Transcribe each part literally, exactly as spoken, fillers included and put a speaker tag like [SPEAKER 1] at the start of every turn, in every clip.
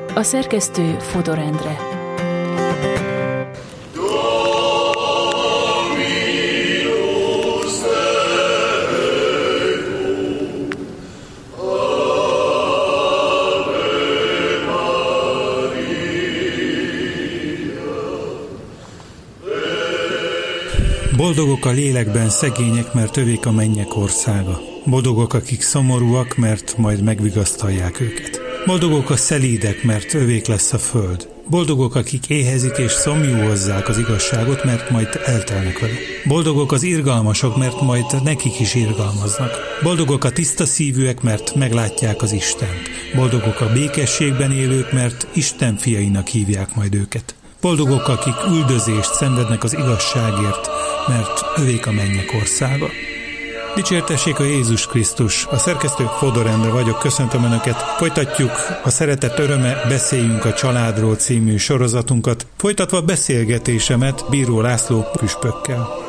[SPEAKER 1] A szerkesztő Fodor Endre.
[SPEAKER 2] Boldogok a lélekben szegények, mert övék a mennyek országa. Boldogok, akik szomorúak, mert majd megvigasztalják őket. Boldogok a szelídek, mert övék lesz a föld. Boldogok, akik éhezik és szomjúhozzák az igazságot, mert majd eltelnek vele. Boldogok az irgalmasok, mert majd nekik is irgalmaznak. Boldogok a tiszta szívűek, mert meglátják az Istent. Boldogok a békességben élők, mert Isten fiainak hívják majd őket. Boldogok, akik üldözést szenvednek az igazságért, mert övék a mennyek országa. Dicsértessék a Jézus Krisztus! A szerkesztő Fodor Endre vagyok, köszöntöm Önöket. Folytatjuk a Szeretet öröme, beszéljünk a családról című sorozatunkat, folytatva beszélgetésemet Bíró László püspökkel.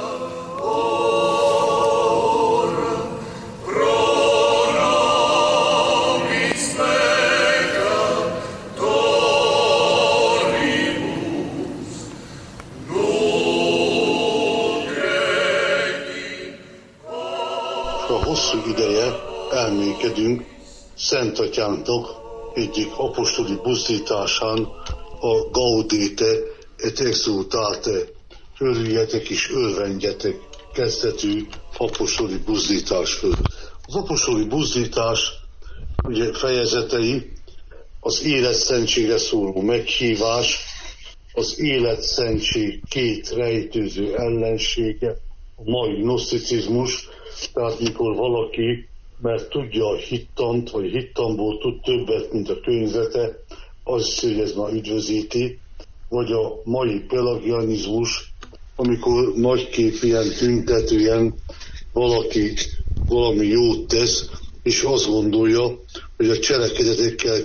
[SPEAKER 3] Elmékedünk Szent Atyánknak egyik apostoli buzdításán, a Gaudete et exultate, örüljetek és örvendjetek kezdetű apostoli buzdítás föl. Az apostoli buzdítás ugye fejezetei az életszentségre szóló meghívás, az életszentség két rejtőző ellensége, a mai gnoszticizmus, tehát mikor valaki, mert tudja a hittant, vagy hittamból tud többet, mint a könyvete, az is, hogy ez már üdvözíti, vagy a mai pelagianizmus, amikor nagyképűen, tüntetően valaki valami jót tesz, és azt gondolja, hogy a cselekedetekkel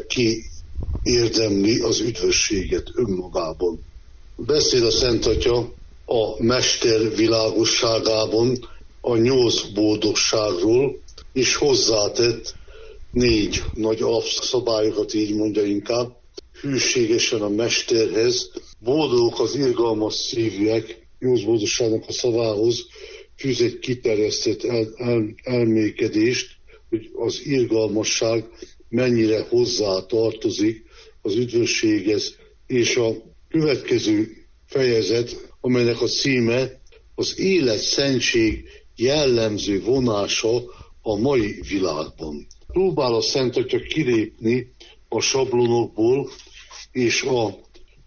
[SPEAKER 3] kiérdemli az üdvösséget önmagában. Beszél a Szent Atya a mester világosságában a nyolc boldogságról, és hozzátett négy nagy alapszabályokat, így mondja inkább, hűségesen a mesterhez, boldogok az irgalmas szívűek, nyolc boldogságnak a szavához fűz egy kiterjesztett el, el, elmékedést, hogy az irgalmasság mennyire hozzá tartozik az üdvösséghez, és a következő fejezet, amelynek a címe az életszentség jellemző vonása a mai világban. Próbál a Szent Atya kilépni a sablonokból, és a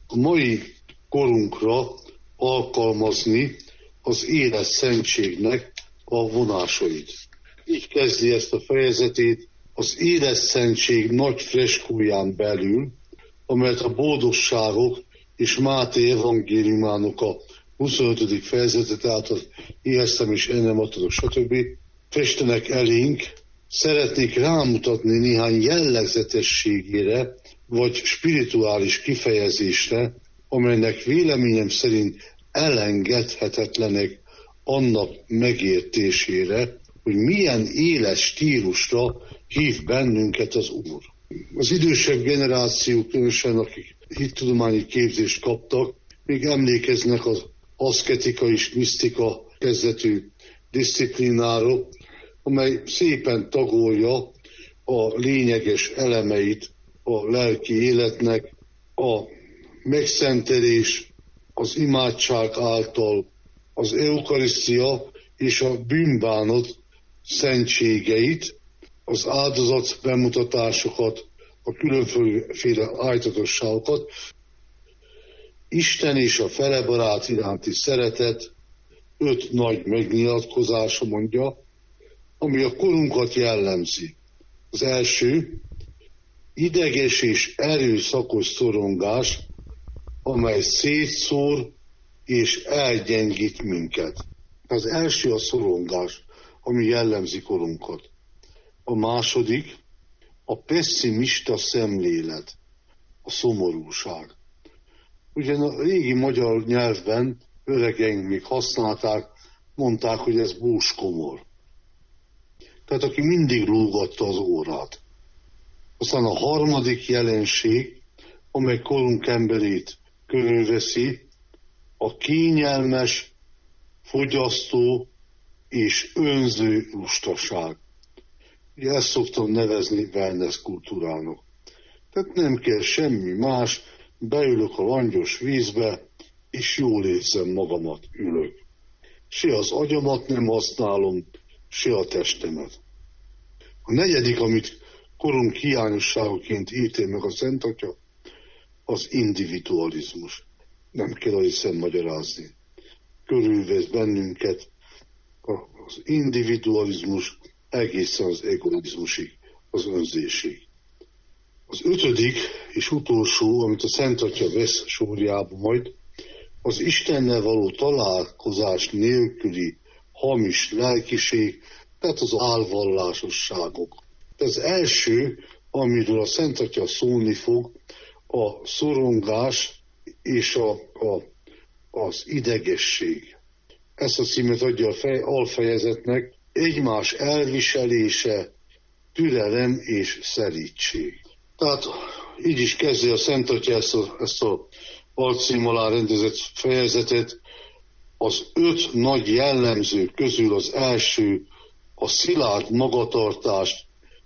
[SPEAKER 3] mai korunkra alkalmazni az életsszentségnek a vonásait. Így kezdi ezt a fejezetét az életszentség nagy freskóján belül, amelyet a boldogságok és Máté evangéliumának a huszonötödik fejezete, tehát az éheztem és ennem adtatok, stb. Festenek elénk, szeretnék rámutatni néhány jellegzetességére, vagy spirituális kifejezésre, amelynek véleményem szerint elengedhetetlenek annak megértésére, hogy milyen éles stílusra hív bennünket az Úr. Az idősebb generációk, különösen akik hittudományi képzést kaptak, még emlékeznek az aszketika és misztika kezdetű diszciplinára, amely szépen tagolja a lényeges elemeit a lelki életnek, a megszentelés, az imádság által, az eukarisztia és a bűnbánat szentségeit, az áldozat bemutatásokat, a különféle ájtatosságokat, Isten és a felebarát iránti szeretet, öt nagy megnyilatkozása mondja, ami a korunkat jellemzi. Az első, ideges és erőszakos szorongás, amely szétszór és elgyengít minket. Az első a szorongás, ami jellemzi korunkat. A második, a pesszimista szemlélet, a szomorúság. Ugyan a régi magyar nyelvben öregeink még használták, mondták, hogy ez búskomor. Tehát aki mindig lógatta az órát. Aztán a harmadik jelenség amely korunk emberét körülveszi, a kényelmes, fogyasztó és önző lustaság. Ugye ezt szoktam nevezni wellness kultúrának. Tehát nem kell semmi más, beülök a langyos vízbe, és jól érzem magamat, ülök. Se az agyamat nem használom, se a testemet. A negyedik, amit korunk hiányosságaként ítél meg a Szent Atya, az individualizmus. Nem kell a hiszen magyarázni. Körülvesz bennünket az individualizmus egészen az egoizmusig, az önzésig. Az ötödik és utolsó, amit a Szent Atya vesz sorjába majd, az Istennel való találkozás nélküli hamis lelkiség, tehát az álvallásosságok. Az első, amiről a Szent Atya szólni fog, a szorongás és a, a, az idegesség. Ezt a címet adja a fej, alfejezetnek, egymás elviselése, türelem és szerítség. Tehát így is kezdi a Szent Atya ezt a, ezt a alcím alá rendezett fejezetet. Az öt nagy jellemző közül az első a szilárd magatartást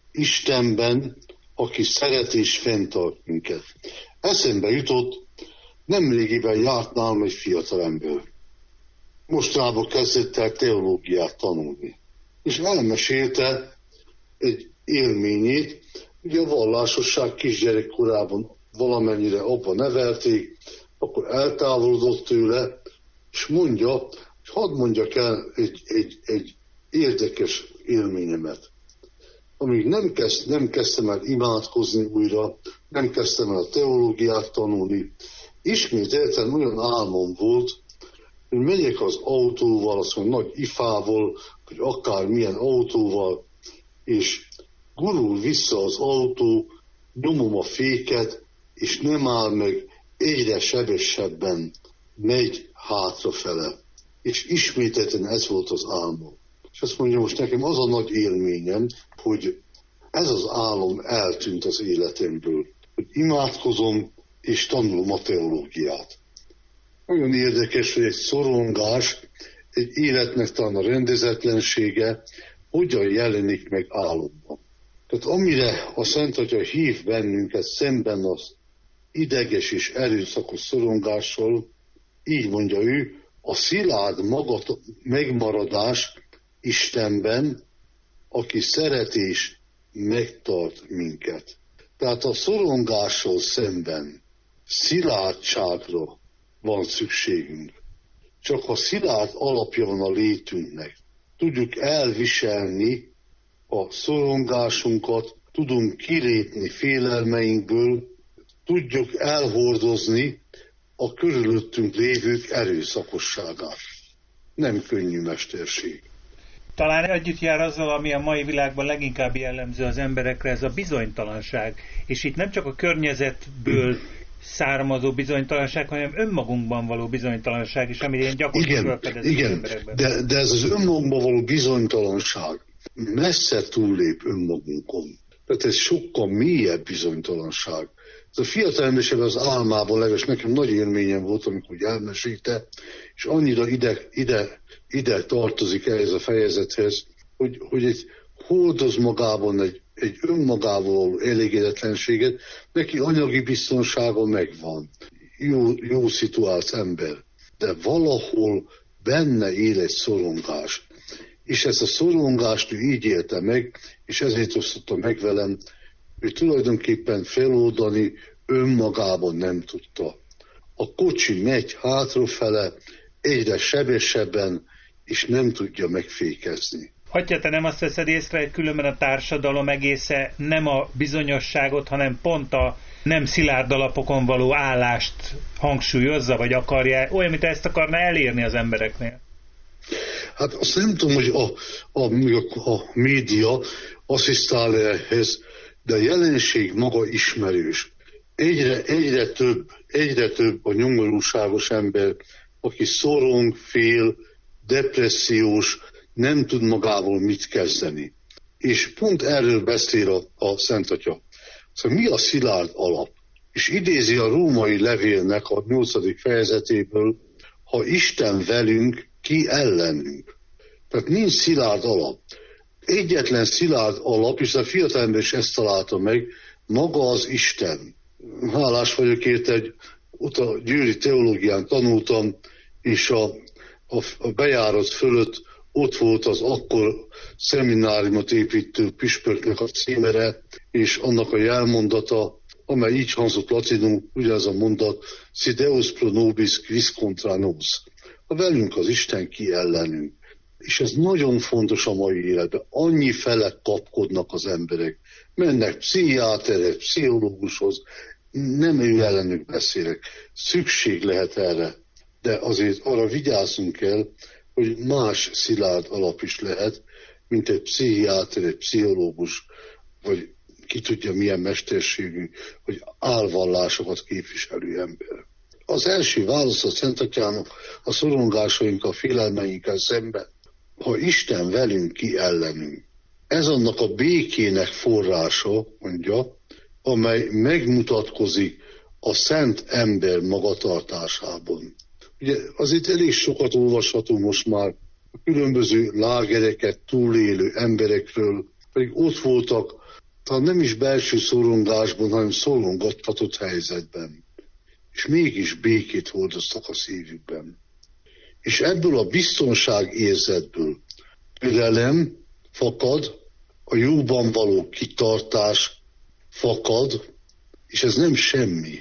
[SPEAKER 3] Istenben, aki szeret és fenntart minket. Eszembe jutott, nemrégiben járt nálam egy fiatalember. Mostanában kezdett el teológiát tanulni. És elmesélte egy élményét, ugye a vallásosság kisgyerekkorában valamennyire abba nevelték, akkor eltávolodott tőle, és mondja, hogy hadd mondjak el egy, egy, egy érdekes élményemet. Amíg nem, kezd, nem kezdtem el imádkozni újra, nem kezdtem el a teológiát tanulni, ismételten olyan álmom volt, hogy megyek az autóval, azt mondja, nagy ifával, vagy akár milyen autóval, és gurul vissza az autó, nyomom a féket, és nem áll meg, egyre sebesebben megy hátrafele. És ismételten ez volt az álmom. És azt mondja, most nekem az a nagy élményem, hogy ez az álom eltűnt az életemből, hogy imádkozom és tanulom a teológiát. Nagyon érdekes, hogy egy szorongás, egy életnek talán a rendezetlensége hogyan jelenik meg álomban. Tehát amire a Szent Atya hív bennünket szemben az ideges és erőszakos szorongással, így mondja ő, a szilárd magat megmaradás Istenben, aki szeret és megtart minket. Tehát a szorongással szemben szilárdságra van szükségünk. Csak ha szilárd alapja van a létünknek, tudjuk elviselni a szorongásunkat, tudunk kilépni félelmeinkből, tudjuk elhordozni a körülöttünk lévők erőszakosságát. Nem könnyű mesterség.
[SPEAKER 4] Talán együtt jár azzal, ami a mai világban leginkább jellemző az emberekre, ez a bizonytalanság. És itt nem csak a környezetből származó bizonytalanság, hanem önmagunkban való bizonytalanság is, amit én gyakorlatilag felfedezem az emberekben.
[SPEAKER 3] De, de ez az önmagunkban való bizonytalanság messze túllép önmagunkon. Tehát ez sokkal mélyebb bizonytalanság. Ez a fiatalember az álmában legalábbis nekem nagy élményem volt, amikor elmesélte, és annyira ide, ide, ide tartozik ehhez a fejezethez, hogy, hogy egy hordoz magában egy, egy önmagával való elégedetlenséget, neki anyagi biztonsága megvan, jó, jó szituált ember, de valahol benne él egy szorongás. És ezt a szorongást ő így élte meg, és ezért osztotta meg velem, hogy tulajdonképpen feloldani önmagában nem tudta. A kocsi megy hátrafele, egyre sebesebben, és nem tudja megfékezni.
[SPEAKER 4] Hatja, te nem azt veszed észre, hogy különben a társadalom egésze nem a bizonyosságot, hanem pont a nem szilárd alapokon való állást hangsúlyozza, vagy akarja, olyan, mint ezt akarna elérni az embereknél?
[SPEAKER 3] Hát azt nem tudom, hogy a, a, a média asszisztál ehhez, de a jelenség maga ismerős. Egyre, egyre több, egyre több a nyomorúságos ember, aki szorong, fél, depressziós, nem tud magával mit kezdeni. És pont erről beszél a, a Szent Atya. Szóval mi a szilárd alap? és idézi a római levélnek a nyolcadik fejezetéből, ha Isten velünk, ki ellenünk. Tehát nincs szilárd alap. Egyetlen szilárd alap, és a fiatalember is ezt találta meg, maga az Isten. Hálás vagyok érte, hogy ott a győri teológián tanultam, és a, a, a bejárat fölött ott volt az akkor szemináriumot építő püspöknek a címere, és annak a jelmondata, amely így hangzott latinul, ugye ez a mondat, si Deus pro nobis quis contra nos. Ha velünk az Isten, ki ellenünk. És ez nagyon fontos a mai életben. Annyi felek kapkodnak az emberek. Mennek pszichiáterhez, pszichológushoz, nem ő ellenük beszélek. Szükség lehet erre, de azért arra vigyázzunk kell, hogy más szilárd alap is lehet, mint egy pszichiáter, egy pszichológus, vagy ki tudja milyen mesterségű, hogy álvallásokat képviselő ember. Az első válasz a Szent Atyának a szorongásaink, a félelmeinkkel szemben, ha Isten velünk, ki ellenünk. Ez annak a békének forrása, mondja, amely megmutatkozik a szent ember magatartásában. Ugye azért elég sokat olvashatunk most már a különböző lágereket túlélő emberekről, pedig ott voltak, talán nem is belső szorongásban, hanem szorongattatott helyzetben. És mégis békét hordoztak a szívükben. És ebből a biztonságérzetből türelem fakad, a jóban való kitartás fakad, és ez nem semmi.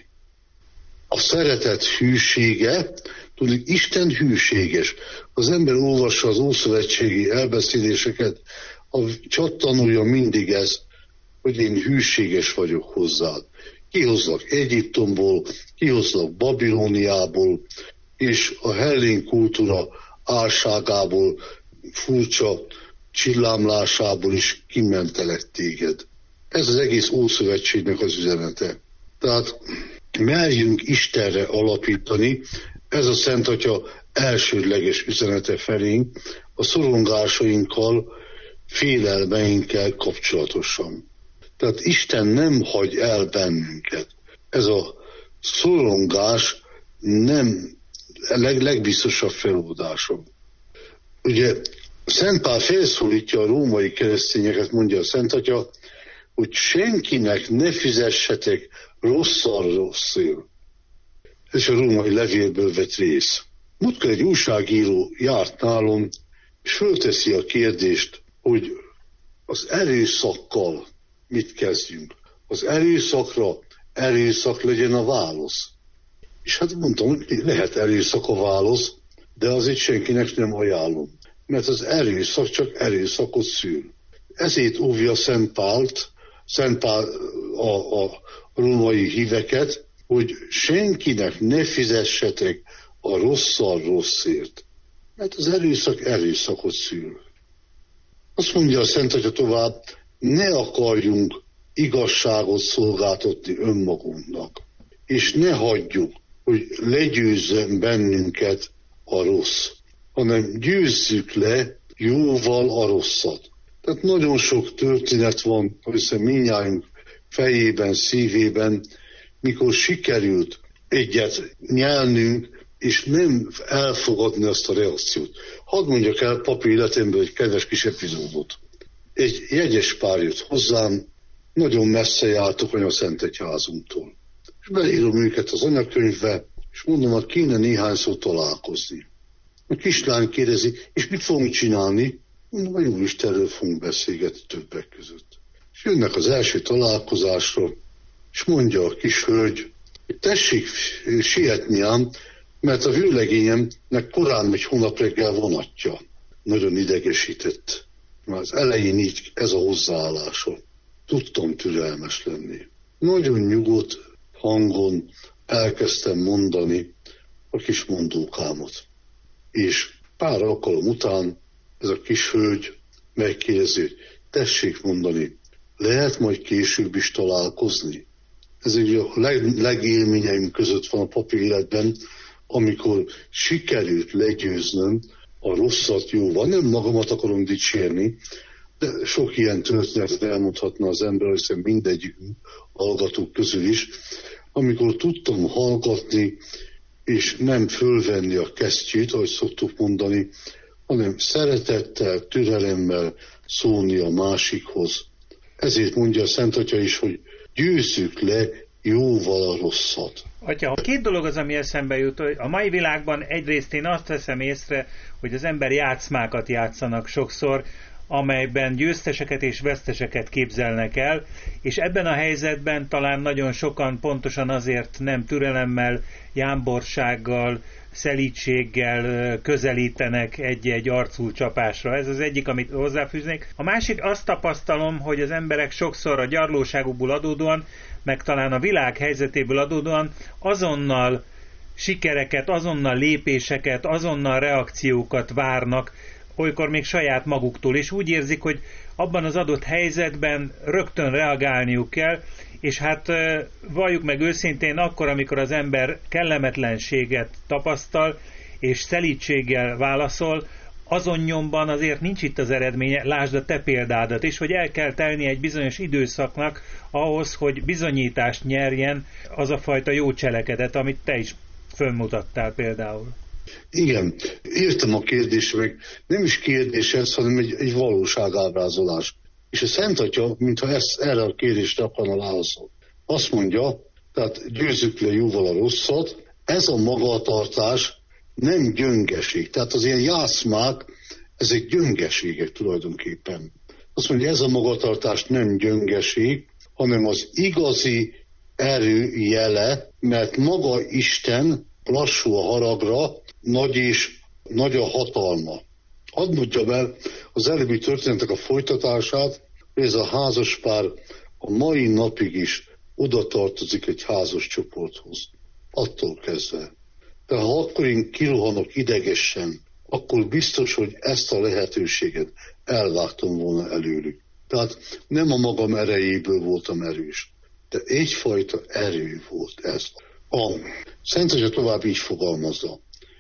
[SPEAKER 3] A szeretet hűsége, tudjuk, Isten hűséges. Az ember olvassa az ószövetségi elbeszéléseket, csak tanulja mindig ezt, hogy én hűséges vagyok hozzád. Kihozlak Egyiptomból, kihozlak Babilóniából, és a hellén kultúra álságából, furcsa csillámlásából is kimentelek téged. Ez az egész Ószövetségnek az üzenete. Tehát merjünk Istenre alapítani, ez a Szent Atya elsődleges üzenete felénk, a szorongásainkkal, félelmeinkkel kapcsolatosan. Tehát Isten nem hagy el bennünket. Ez a szorongás nem a leg, legbiztosabb feloldásom. Ugye Szent Pál felszólítja a római keresztényeket, mondja a Szent Atya, hogy senkinek ne fizessetek rosszal rosszul. Ez a római levélből vett rész. Múltkor egy újságíró járt nálom, és fölteszi a kérdést, hogy az erőszakkal mit kezdjünk. Az erőszakra erőszak legyen a válasz. És hát mondtam, hogy lehet erőszak a válasz, de azért senkinek nem ajánlom. Mert az erőszak csak erőszakot szül. Ezért óvja Szent Pált, Szent Pál a, a római híveket, hogy senkinek ne fizessetek a rosszal rosszért. Mert az erőszak erőszakot szül. Azt mondja a Szent Atya tovább, ne akarjunk igazságot szolgáltatni önmagunknak, és ne hagyjuk, hogy legyőzzön bennünket a rossz, hanem győzzük le jóval a rosszat. Tehát nagyon sok történet van, hiszen mindnyájunk fejében, szívében, mikor sikerült egyet nyelnünk, és nem elfogadni azt a reakciót. Hadd mondjak el papi életemből egy kedves kis epizódot. Egy jegyes pár jött hozzám, nagyon messze jártok a Szent Egyházunktól. És beírom őket az anyakönyvbe, és mondom, hogy kéne néhányszor találkozni. A kislány kérdezi, és mit fogunk csinálni? Mondom, a Jóistenről fogunk beszélgetni többek között. És jönnek az első találkozásra, és mondja a kis hölgy, hogy tessék sietni ám, mert a vőlegényemnek korán egy hónap reggel vonatja. Nagyon idegesített. Már az elején így ez a hozzáállása. Tudtam türelmes lenni. Nagyon nyugodt hangon elkezdtem mondani a kis mondókámot. És pár alkalom után ez a kis hölgy megkérdezi, hogy tessék mondani, lehet majd később is találkozni? Ez egy a leg, legélményeim között van a papi életben, amikor sikerült legyőznöm a rosszat jóval. Nem magamat akarom dicsérni, de sok ilyen történetet elmondhatna az ember, hiszen mindegyik hallgatók közül is. amikor tudtam hallgatni, és nem fölvenni a kesztyűt, ahogy szoktuk mondani, hanem szeretettel, türelemmel szólni a másikhoz. Ezért mondja a Szent Atya is, hogy győzzük le jóval a rosszat.
[SPEAKER 4] Atya, két dolog az, ami eszembe jut, hogy a mai világban egyrészt én azt veszem észre, hogy az ember játszmákat játszanak sokszor, amelyben győzteseket és veszteseket képzelnek el, és ebben a helyzetben talán nagyon sokan pontosan azért nem türelemmel, jámborsággal, szelídséggel közelítenek egy-egy arcú csapásra. Ez az egyik, amit hozzáfűznék. A másik, azt tapasztalom, hogy az emberek sokszor a gyarlóságukból adódóan, meg talán a világ helyzetéből adódóan azonnal sikereket, azonnal lépéseket, azonnal reakciókat várnak, olykor még saját maguktól, és úgy érzik, hogy abban az adott helyzetben rögtön reagálniuk kell, és hát valljuk meg őszintén, akkor, amikor az ember kellemetlenséget tapasztal, és szelídséggel válaszol, azon nyomban azért nincs itt az eredménye, lásd a te példádat is, hogy el kell telni egy bizonyos időszaknak ahhoz, hogy bizonyítást nyerjen az a fajta jó cselekedet, amit te is fölmutattál például.
[SPEAKER 3] Igen, értem a kérdést, meg nem is kérdés ez, hanem egy, egy valóságábrázolás. És a Szent Atya, mintha ezt, erre a kérdésre akarna válaszolni. Azt mondja, tehát győzzük le jóval a rosszat, ez a magatartás nem gyöngeség. Tehát az ilyen játszmák, ezek gyöngeségek tulajdonképpen. Azt mondja, ez a magatartás nem gyöngeség, hanem az igazi erő jele, mert maga Isten lassú a haragra, nagy és nagy a hatalma. Hadd mondjam el az előbbi történetek a folytatását, hogy ez a házaspár a mai napig is oda tartozik egy házas csoporthoz. Attól kezdve. De ha akkor én kirohanok idegesen, akkor biztos, hogy ezt a lehetőséget elvágtam volna előlük. Tehát nem a magam erejéből voltam erős, de egyfajta erő volt ez. A Szent Atya tovább így fogalmazza.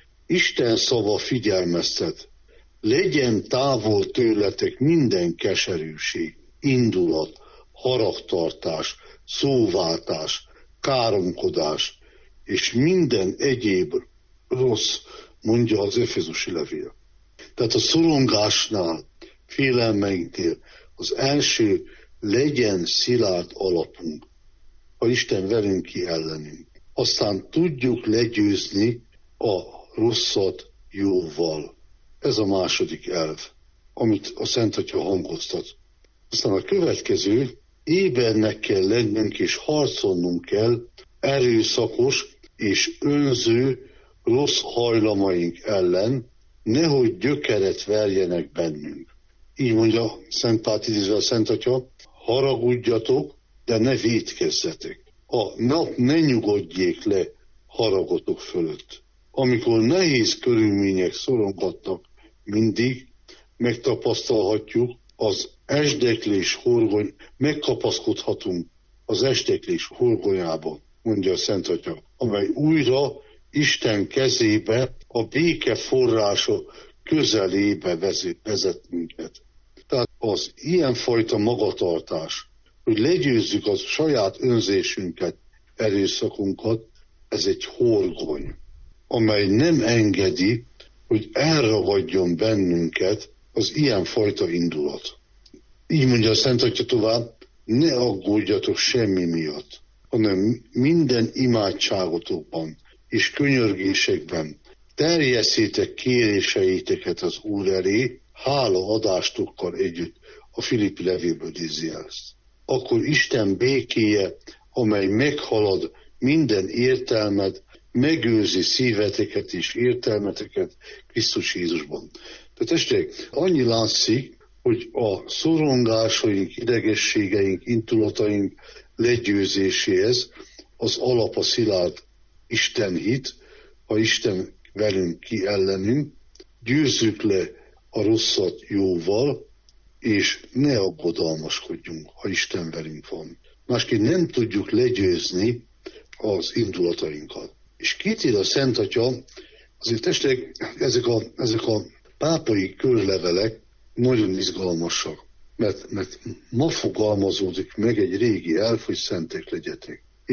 [SPEAKER 3] Isten szava figyelmeztet, legyen távol tőletek minden keserűség, indulat, haragtartás, szóváltás, káromkodás, és minden egyéb rossz, mondja az Efezusi levél. Tehát a szorongásnál, félelmeinknél az első legyen szilárd alapunk, ha Isten velünk ki ellenünk. Aztán tudjuk legyőzni a rosszat jóval. Ez a második elv, amit a Szent Atya hangoztat. Aztán a következő, ébernek kell lennünk és harcolnunk kell erőszakos és önző rossz hajlamaink ellen, nehogy gyökeret verjenek bennünk. Így mondja Szent Pát idézve a Szent Atya, haragudjatok, de ne vétkezzetek. A nap ne nyugodjék le haragotok fölött. Amikor nehéz körülmények szorongatnak mindig, megtapasztalhatjuk az esdeklés horgony, megkapaszkodhatunk az esdeklés horgonyába, mondja a Szent Atya, amely újra Isten kezébe, a béke forrása közelébe vezet, vezet minket. Tehát az ilyenfajta magatartás, hogy legyőzzük a saját önzésünket, erőszakunkat, ez egy horgony, amely nem engedi, hogy elragadjon bennünket az ilyenfajta indulat. Így mondja a Szent Atya tovább, ne aggódjatok semmi miatt, hanem minden imádságotokban és könyörgésekben terjesszétek kéréseiteket az Úr elé, hálaadástokkal együtt, a Filippi levélből idézi ezt. Akkor Isten békéje, amely meghalad minden értelmet, megőrzi szíveteket és értelmeteket Krisztus Jézusban. Tehát testvérek, annyi látszik, hogy a szorongásaink, idegességeink, intulataink legyőzéséhez az alap a szilárd Isten hit, ha Isten velünk ki ellenünk, győzzük le a rosszat jóval, és ne aggodalmaskodjunk, ha Isten velünk van. Másként nem tudjuk legyőzni az indulatainkat. És kitér a Szent Atya, azért testvérek, ezek a, ezek a pápai körlevelek nagyon izgalmasak, mert, mert ma fogalmazódik meg egy régi elf, hogy szentek legyetek. És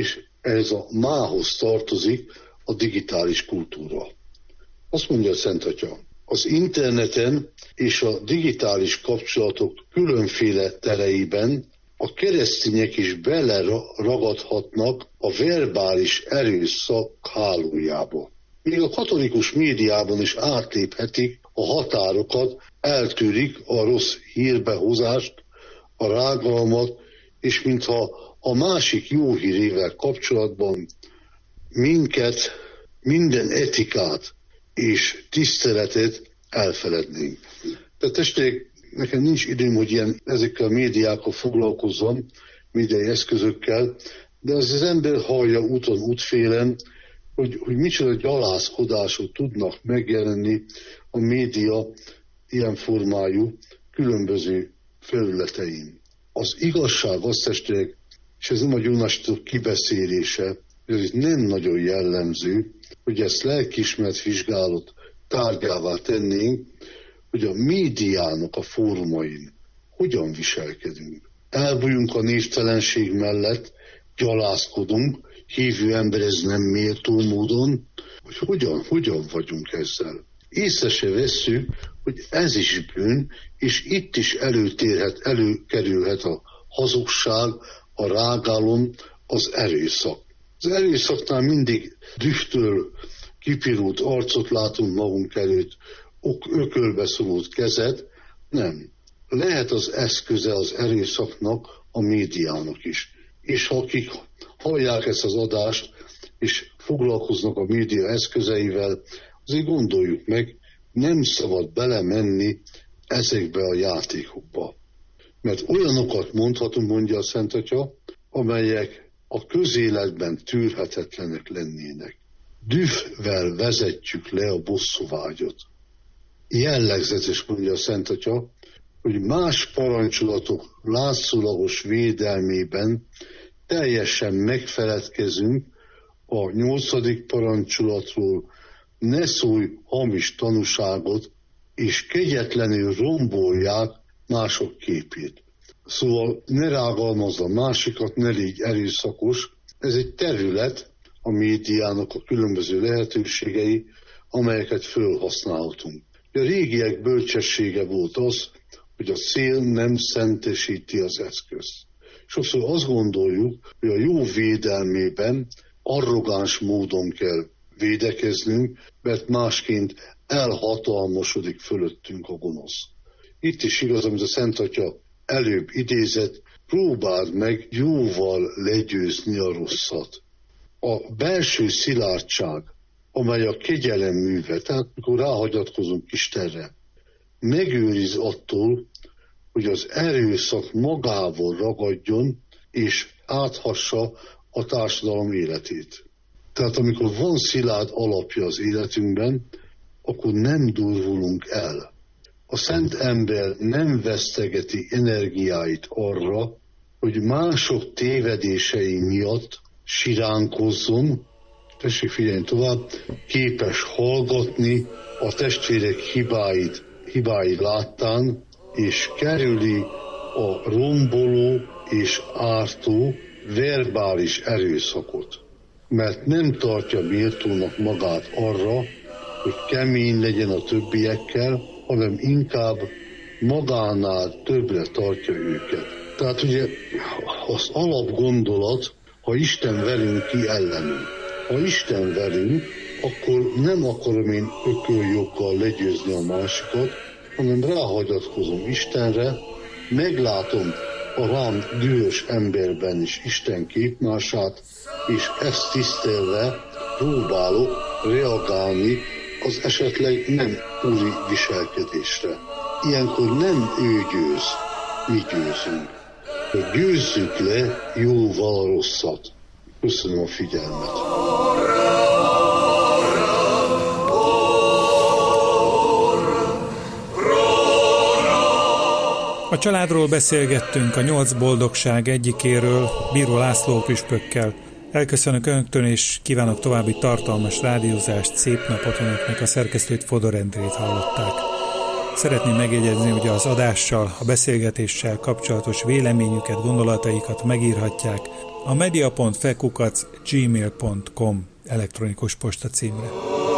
[SPEAKER 3] Ez a mához tartozik a digitális kultúra. Azt mondja a Szent Atya, az interneten és a digitális kapcsolatok különféle tereiben a keresztények is beleragadhatnak a verbális erőszak hálójába. Még a katolikus médiában is átléphetik a határokat, eltűrik a rossz hírbehozást, a rágalmat, és mintha a másik jó hírével kapcsolatban minket, minden etikát és tiszteletet elfelednénk. Tehát testvérek, nekem nincs időm, hogy ilyen, ezekkel a médiákkal foglalkozzam, médiai eszközökkel, de az az ember hallja úton, útfélen, hogy, hogy micsoda gyalázkodások tudnak megjelenni a média ilyen formájú különböző felületein. Az igazság azt testvérek, és ez nem a gyónástok kibeszélése, ez nem nagyon jellemző, hogy ezt lelkiismeret vizsgálat tárgyává tennénk, hogy a médiának a fórumain hogyan viselkedünk. Elbújunk a névtelenség mellett, gyalázkodunk, hívő ember ez nem méltó módon, hogy hogyan, hogyan vagyunk ezzel. Észre se vesszük, hogy ez is bűn, és itt is előtérhet, előkerülhet a hazugság, a rágalom, az erőszak. Az erőszaknál mindig dühtől kipirult arcot látunk magunk előtt, ökölbe szorult kezet. Nem. Lehet az eszköze az erőszaknak a médiának is. És ha akik hallják ezt az adást, és foglalkoznak a média eszközeivel, azért gondoljuk meg, nem szabad belemenni ezekbe a játékokba. Mert olyanokat mondhatunk, mondja a Szent Atya, amelyek a közéletben tűrhetetlenek lennének. Dühvel vezetjük le a bosszúvágyat. Jellegzetes, mondja a Szent Atya, hogy más parancsolatok látszólagos védelmében teljesen megfeledkezünk a nyolcadik parancsolatról, ne szólj hamis tanúságot, és kegyetlenül rombolják mások képét. Szóval ne rágalmazz a másikat, ne légy erőszakos. Ez egy terület a médiának a különböző lehetőségei, amelyeket fölhasználhatunk. A régiek bölcsessége volt az, hogy a cél nem szentesíti az eszközt. Sokszor azt gondoljuk, hogy a jó védelmében arrogáns módon kell védekeznünk, mert másként elhatalmasodik fölöttünk a gonosz. Itt is igaz, amit a Szent Atya előbb idézett, próbáld meg jóval legyőzni a rosszat. A belső szilárdság, amely a kegyelem műve, tehát mikor ráhagyatkozunk Istenre, megőriz attól, hogy az erőszak magával ragadjon, és áthassa a társadalom életét. Tehát amikor van szilárd alapja az életünkben, akkor nem durvulunk el. A szent ember nem vesztegeti energiáit arra, hogy mások tévedései miatt siránkozzon, tessék figyelni tovább, képes hallgatni a testvérek hibáit, hibái láttán, és kerüli a romboló és ártó verbális erőszakot, mert nem tartja méltónak magát arra, hogy kemény legyen a többiekkel, hanem inkább magánál többre tartja őket. Tehát ugye az alapgondolat, ha Isten velünk, ki ellenünk. Ha Isten velünk, akkor nem akarom én ököljoggal legyőzni a másikat, hanem ráhagyatkozom Istenre, meglátom a rám dühös emberben is Isten képmását, és ezt tisztelve próbálok reagálni az esetleg nem úri viselkedésre. Ilyenkor nem ő győz, mi győzünk. De győzzük le jóval a rosszat. Köszönöm a figyelmet.
[SPEAKER 2] A családról beszélgettünk, a nyolc boldogság egyikéről, Bíró László püspökkel. Elköszönök önöktől, és kívánok további tartalmas rádiózást, szép napot önöknek. A szerkesztőt, Fodor Endrét hallották. Szeretném megjegyezni, hogy az adással, a beszélgetéssel kapcsolatos véleményüket, gondolataikat megírhatják a media pont fe kukac gmail pont com elektronikus posta címre.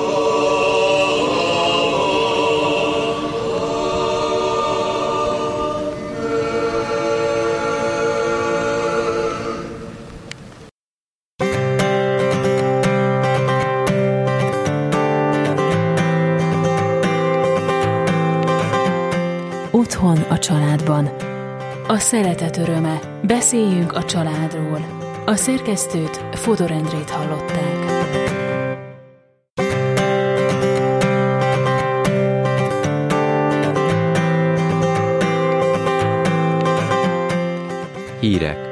[SPEAKER 1] Otthon a családban. A szeretet öröme. Beszéljünk a családról. A szerkesztőt, Fodor Endrét hallották.
[SPEAKER 5] Hírek.